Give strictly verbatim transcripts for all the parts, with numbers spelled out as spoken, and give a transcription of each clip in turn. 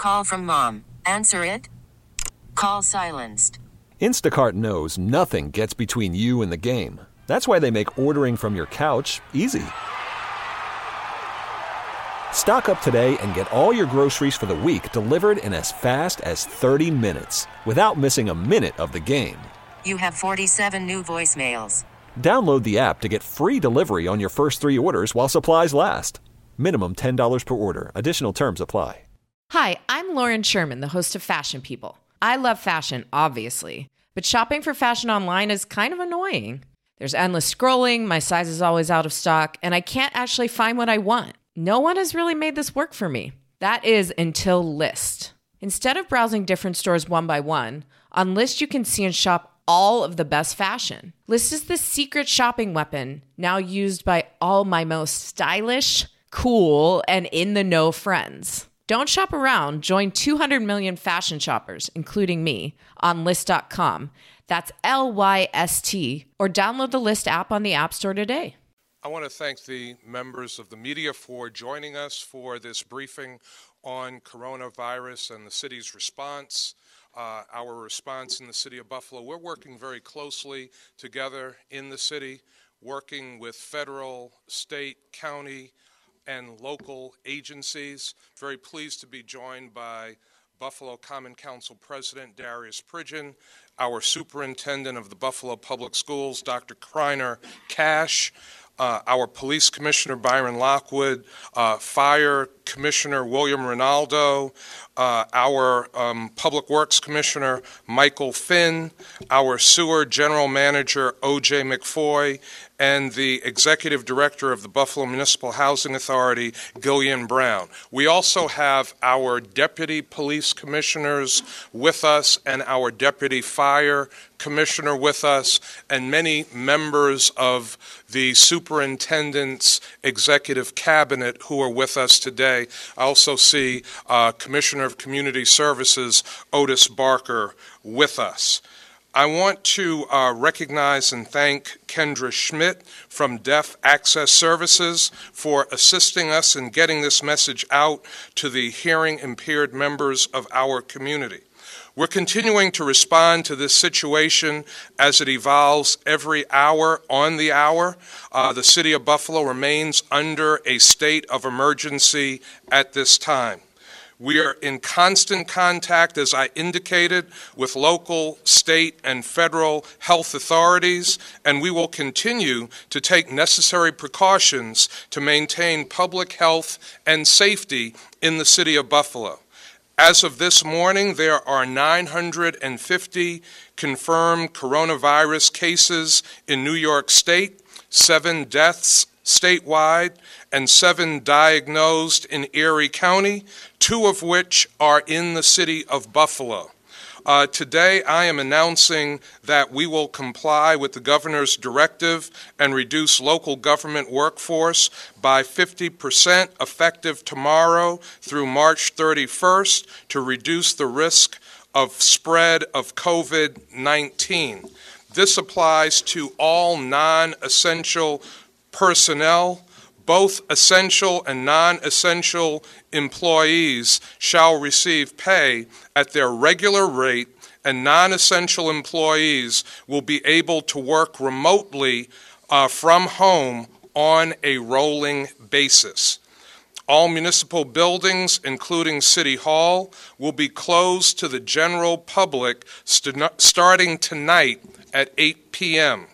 Call from mom. Answer it. Call silenced. Instacart knows nothing gets between you and the game. That's why they make ordering from your couch easy. Stock up today and get all your groceries for the week delivered in as fast as thirty minutes without missing a minute of the game. You have forty-seven new voicemails. Download the app to get free delivery on your first three orders while supplies last. Minimum ten dollars per order. Additional terms apply. Hi, I'm Lauren Sherman, the host of Fashion People. I love fashion, obviously, but shopping for fashion online is kind of annoying. There's endless scrolling, my size is always out of stock, and I can't actually find what I want. No one has really made this work for me. That is until Lyst. Instead of browsing different stores one by one, on Lyst you can see and shop all of the best fashion. Lyst is the secret shopping weapon now used by all my most stylish, cool, and in-the-know friends. Don't shop around. Join two hundred million fashion shoppers, including me, on Lyst dot com. That's L Y S T, or download the Lyst app on the App Store today. I want to thank the members of the media for joining us for this briefing on coronavirus and the city's response. Uh, our response in the city of Buffalo, we're working very closely together in the city, working with federal, state, county, and local agencies. Very pleased to be joined by Buffalo Common Council President Darius Pridgeon, our Superintendent of the Buffalo Public Schools, Doctor Kreiner Cash, uh, our Police Commissioner Byron Lockwood, uh, Fire Commissioner William Ronaldo, uh, our um, Public Works Commissioner Michael Finn, our Sewer General Manager O J McFoy, and the Executive Director of the Buffalo Municipal Housing Authority, Gillian Brown. We also have our Deputy Police Commissioners with us and our Deputy Fire Commissioner with us, and many members of the Superintendent's Executive Cabinet who are with us today. I also see uh, Commissioner of Community Services, Otis Barker, with us. I want to uh, recognize and thank Kendra Schmidt from Deaf Access Services for assisting us in getting this message out to the hearing impaired members of our community. We're continuing to respond to this situation as it evolves every hour on the hour. Uh, the city of Buffalo remains under a state of emergency at this time. We are in constant contact, as I indicated, with local, state, and federal health authorities, and we will continue to take necessary precautions to maintain public health and safety in the city of Buffalo. As of this morning, there are nine hundred fifty confirmed coronavirus cases in New York State, seven deaths statewide, and seven diagnosed in Erie County, two of which are in the city of Buffalo. Uh, today, I am announcing that we will comply with the governor's directive and reduce local government workforce by fifty percent effective tomorrow through March thirty-first to reduce the risk of spread of COVID nineteen. This applies to all non-essential personnel. Both essential and non-essential employees shall receive pay at their regular rate, and non-essential employees will be able to work remotely uh, from home on a rolling basis. All municipal buildings, including City Hall, will be closed to the general public st- starting tonight at eight p.m.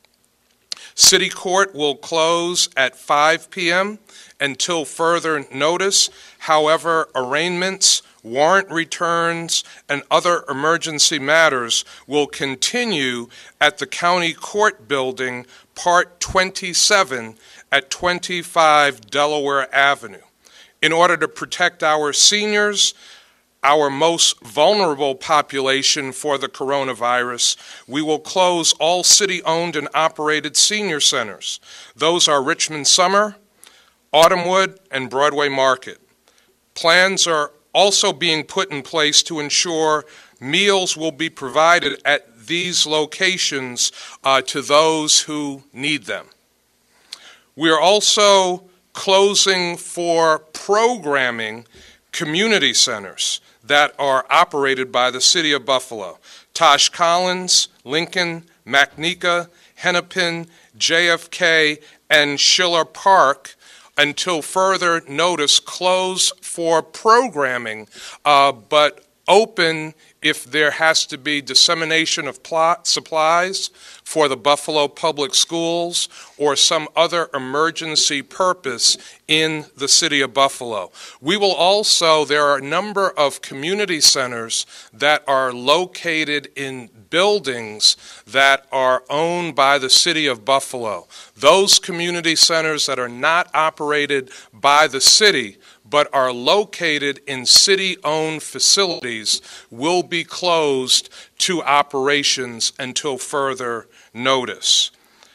City Court will close at five p.m. until further notice. However, arraignments, warrant returns, and other emergency matters will continue at the County Court Building, Part twenty-seven at twenty-five Delaware Avenue. In order to protect our seniors, our most vulnerable population for the coronavirus, we will close all city-owned and operated senior centers. Those are Richmond Summer, Autumnwood, and Broadway Market. Plans are also being put in place to ensure meals will be provided at these locations uh, to those who need them. We are also closing for programming community centers that are operated by the City of Buffalo: Tosh Collins, Lincoln, McNeeka, Hennepin, J F K, and Schiller Park, until further notice, close for programming, uh, but open if there has to be dissemination of plot supplies for the Buffalo Public Schools or some other emergency purpose in the City of Buffalo. We will also, there are a number of community centers that are located in buildings that are owned by the City of Buffalo. Those community centers that are not operated by the city but are located in city-owned facilities will be closed to operations until further notice.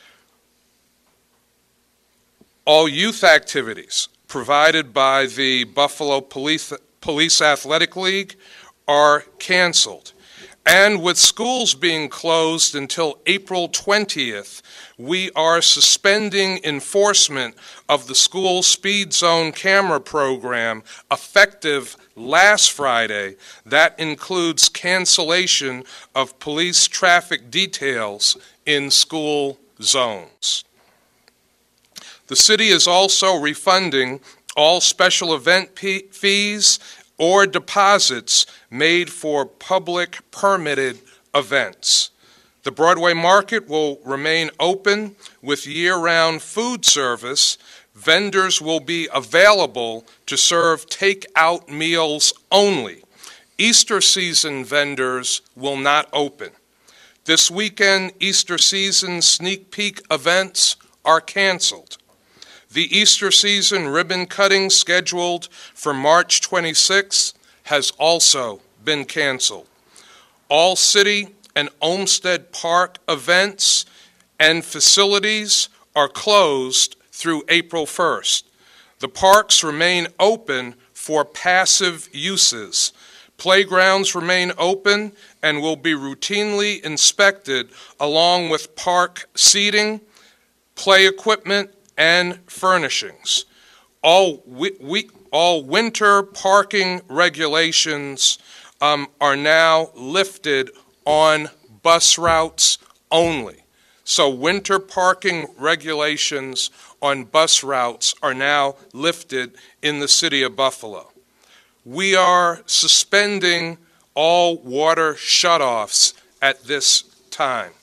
All youth activities provided by the Buffalo Police, Police Athletic League are canceled. And with schools being closed until April twentieth, we are suspending enforcement of the school speed zone camera program effective last Friday. That includes cancellation of police traffic details in school zones. The city is also refunding all special event p- fees or deposits made for public permitted events. The Broadway Market will remain open with year-round food service. Vendors will be available to serve take-out meals only. Easter season vendors will not open. This weekend, Easter season sneak peek events are canceled. The Easter season ribbon cutting scheduled for March twenty-sixth has also been canceled. All city and Olmsted Park events and facilities are closed through April first. The parks remain open for passive uses. Playgrounds remain open and will be routinely inspected along with park seating, play equipment, and furnishings. All, we, we, all winter parking regulations um, are now lifted on bus routes only. So winter parking regulations on bus routes are now lifted in the City of Buffalo. We are suspending all water shutoffs at this time.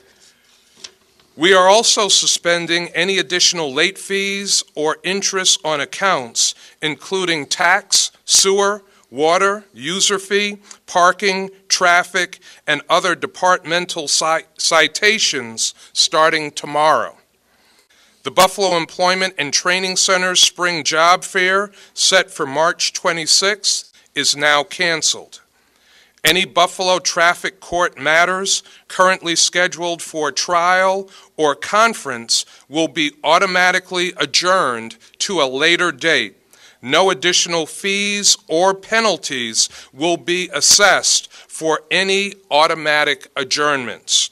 We are also suspending any additional late fees or interest on accounts, including tax, sewer, water, user fee, parking, traffic, and other departmental citations starting tomorrow. The Buffalo Employment and Training Center's Spring Job Fair, set for March twenty-sixth, is now canceled. Any Buffalo traffic court matters currently scheduled for trial or conference will be automatically adjourned to a later date. No additional fees or penalties will be assessed for any automatic adjournments.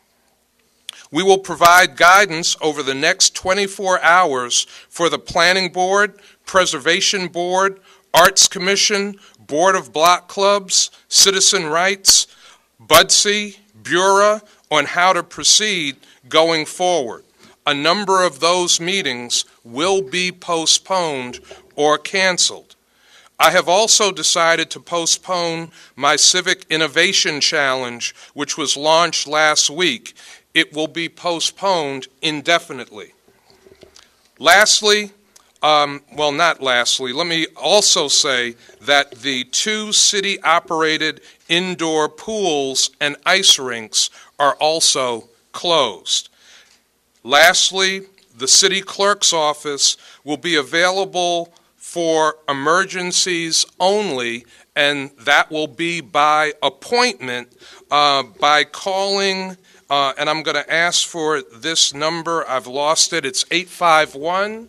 We will provide guidance over the next twenty-four hours for the Planning Board, Preservation Board, Arts Commission, Board of Block Clubs, Citizen Rights, B U D C, Bureau on how to proceed going forward. A number of those meetings will be postponed or canceled. I have also decided to postpone my Civic Innovation Challenge, which was launched last week. It will be postponed indefinitely. Lastly, Um, well, not lastly, let me also say that the two city-operated indoor pools and ice rinks are also closed. Lastly, the city clerk's office will be available for emergencies only, and that will be by appointment uh, by calling, uh, and I'm going to ask for this number. I've lost it. It's eight five one,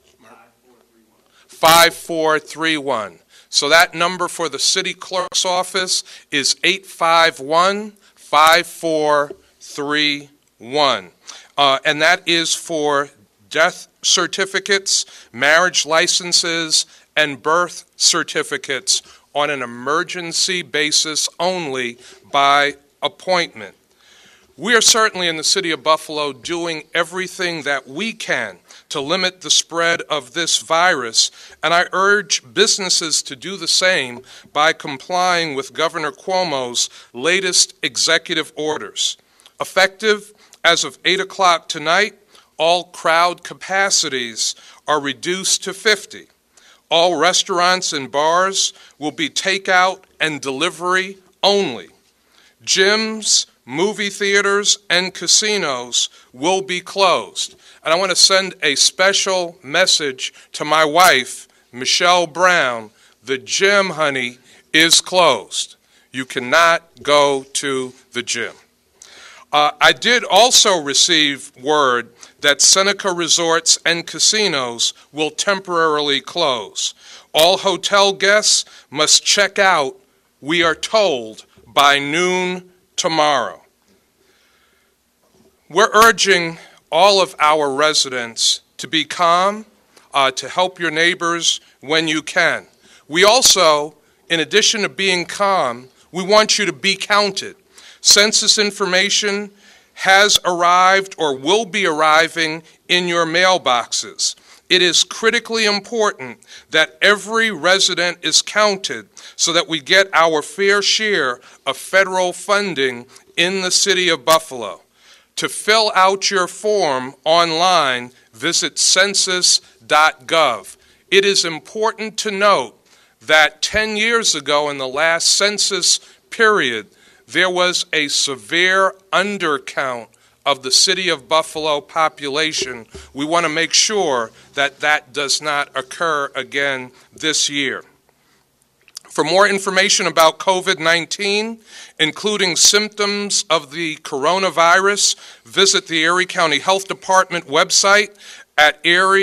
five four three one. So that number for the city clerk's office is eight five one, five four three one. Uh, and that is for death certificates, marriage licenses, and birth certificates on an emergency basis only by appointment. We are certainly in the city of Buffalo doing everything that we can to limit the spread of this virus, and I urge businesses to do the same by complying with Governor Cuomo's latest executive orders. Effective as of eight o'clock tonight, all crowd capacities are reduced to fifty. All restaurants and bars will be takeout and delivery only. Gyms, movie theaters, and casinos will be closed. And I want to send a special message to my wife, Michelle Brown. The gym, honey, is closed. You cannot go to the gym. Uh, I did also receive word that Seneca Resorts and Casinos will temporarily close. All hotel guests must check out, we are told, by noon tomorrow. We're urging all of our residents to be calm, uh, to help your neighbors when you can. We also, in addition to being calm, we want you to be counted. Census information has arrived or will be arriving in your mailboxes. It is critically important that every resident is counted so that we get our fair share of federal funding in the city of Buffalo. To fill out your form online, visit census dot gov. It is important to note that ten years ago in the last census period, there was a severe undercount of the city of Buffalo population. We want to make sure that that does not occur again this year. For more information about COVID nineteen, including symptoms of the coronavirus, visit the Erie County Health Department website at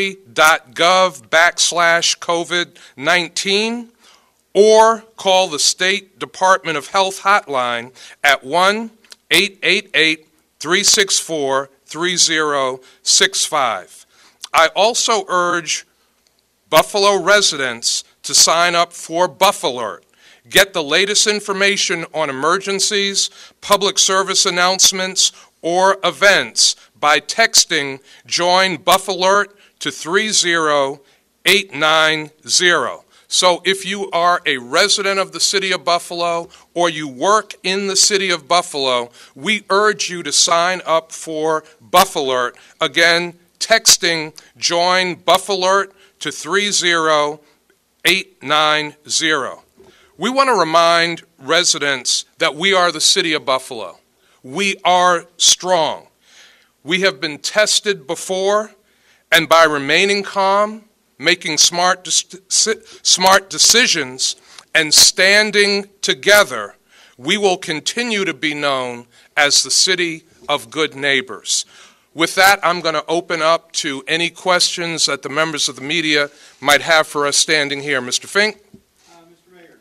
erie.gov backslash COVID nineteen or call the State Department of Health hotline at one eight eight eight, three six four, three zero six five. I also urge Buffalo residents to sign up for Buffalert. Get the latest information on emergencies, public service announcements, or events by texting Join Buffalert to three zero eight nine zero. So if you are a resident of the city of Buffalo or you work in the city of Buffalo, we urge you to sign up for Buffalert. Again, texting Join Buffalert to three zero eight nine zero. We want to remind residents that we are the city of Buffalo. We are strong. We have been tested before, and by remaining calm, making smart, smart decisions, and standing together, we will continue to be known as the city of good neighbors. With that, I'm going to open up to any questions that the members of the media might have for us standing here. Mister Fink? Uh, Mister Mayor,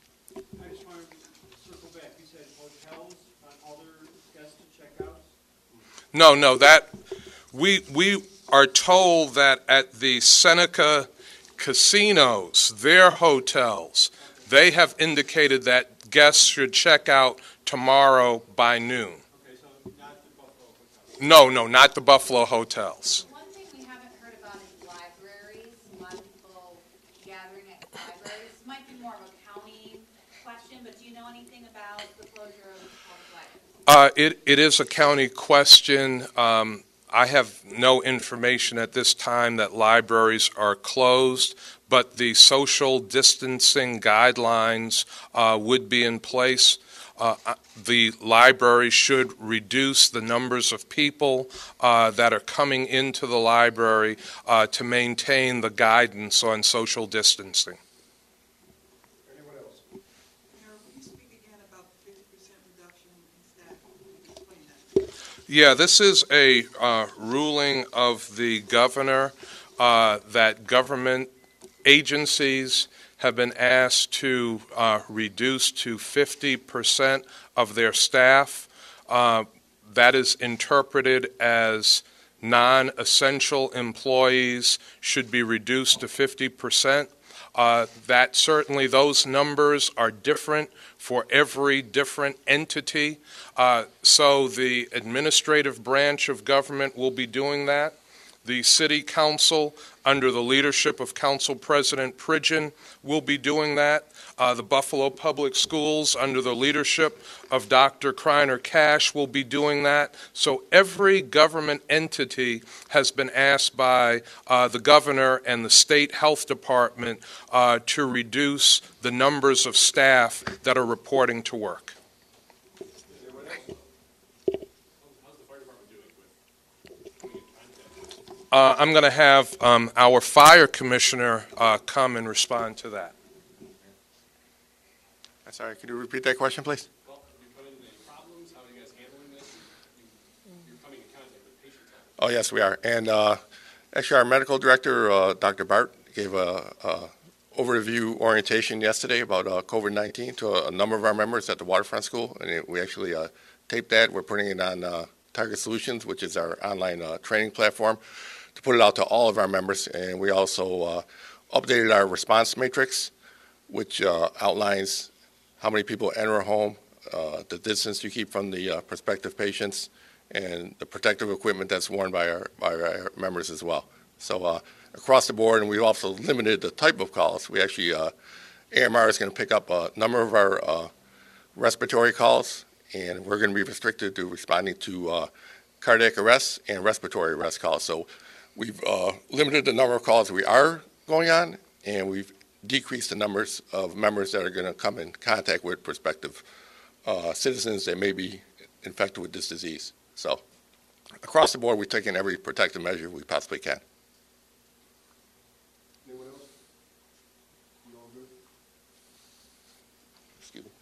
I just wanted to circle back. You said hotels on other guest checkouts? No, no, that, we, we are told that at the Seneca casinos, their hotels, they have indicated that guests should check out tomorrow by noon. No, no, not the Buffalo hotels. One thing we haven't heard about is libraries. A lot of people gathering at libraries. This might be more of a county question, but do you know anything about the closure of public libraries? Uh, it, it is a county question. Um, I have no information at this time that libraries are closed, but the social distancing guidelines uh, would be in place. Uh, the library should reduce the numbers of people uh, that are coming into the library uh, to maintain the guidance on social distancing. Anyone else? Mayor, will you speak again about the fifty percent reduction in staff? Explain that. Yeah, this is a uh, ruling of the governor uh, that government agencies have been asked to uh, reduce to fifty percent of their staff. Uh, that is interpreted as non-essential employees should be reduced to fifty percent. Uh, that certainly those numbers are different for every different entity. Uh, so the administrative branch of government will be doing that. The City Council, under the leadership of Council President Pridgen, will be doing that. Uh, the Buffalo Public Schools, under the leadership of Doctor Kreiner Cash, will be doing that. So every government entity has been asked by uh, the governor and the state health department uh, to reduce the numbers of staff that are reporting to work. Uh, I'm going to have um, our fire commissioner uh, come and respond to that. I'm sorry, could you repeat that question, please? Well, have you come into any problems? How are you guys handling this? You're coming in contact with patients. Oh, yes, we are. And uh, actually, our medical director, uh, Doctor Bart, gave a, a overview orientation yesterday about uh, COVID nineteen to a, a number of our members at the Waterfront School. And it, we actually uh, taped that. We're putting it on uh, Target Solutions, which is our online uh, training platform, to put it out to all of our members. And we also uh, updated our response matrix, which uh, outlines how many people enter a home, uh, the distance you keep from the uh, prospective patients, and the protective equipment that's worn by our, by our members as well. So uh, across the board, and we also limited the type of calls. We actually, uh, A M R is going to pick up a number of our uh, respiratory calls, and we're going to be restricted to responding to uh, cardiac arrest and respiratory arrest calls. So we've uh, limited the number of calls we are going on, and we've decreased the numbers of members that are going to come in contact with prospective uh, citizens that may be infected with this disease. So across the board, we've taken every protective measure we possibly can. Anyone else? You all good? Excuse me.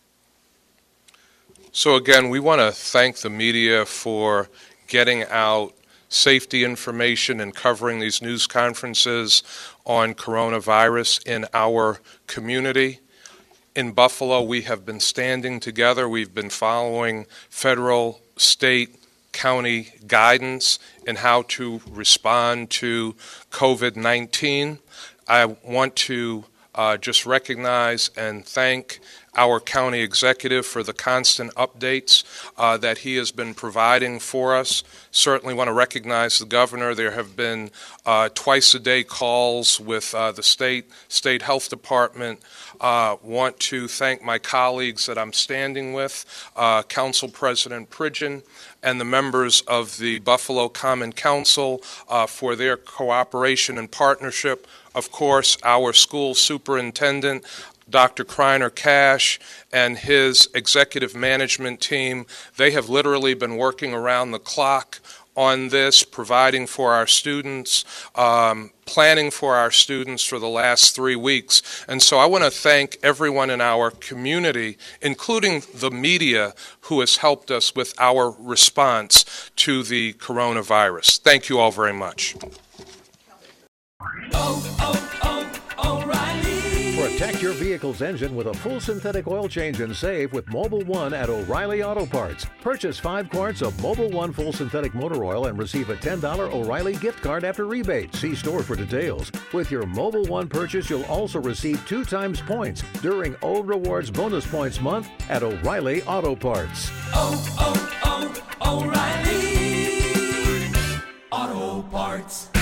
So again, we want to thank the media for getting out safety information and covering these news conferences on coronavirus in our community. In Buffalo, we have been standing together. We've been following federal, state, county guidance in how to respond to COVID nineteen. I want to uh, just recognize and thank our county executive for the constant updates uh, that he has been providing for us. Certainly want to recognize the governor. There have been uh, twice-a-day calls with uh, the state, state health department. Uh, want to thank my colleagues that I'm standing with, uh, Council President Pridgen, and the members of the Buffalo Common Council uh, for their cooperation and partnership. Of course, our school superintendent, Doctor Kreiner Cash, and his executive management team. They have literally been working around the clock on this, providing for our students, um, planning for our students for the last three weeks. And so I want to thank everyone in our community, including the media, who has helped us with our response to the coronavirus. Thank you all very much. Oh, oh, oh, O'Reilly. Protect your vehicle's engine with a full synthetic oil change and save with Mobil one at O'Reilly Auto Parts. Purchase five quarts of Mobil one full synthetic motor oil and receive a ten dollar O'Reilly gift card after rebate. See store for details. With your Mobil one purchase, you'll also receive two times points during O Rewards Bonus Points Month at O'Reilly Auto Parts. Oh, oh, oh, O'Reilly Auto Parts.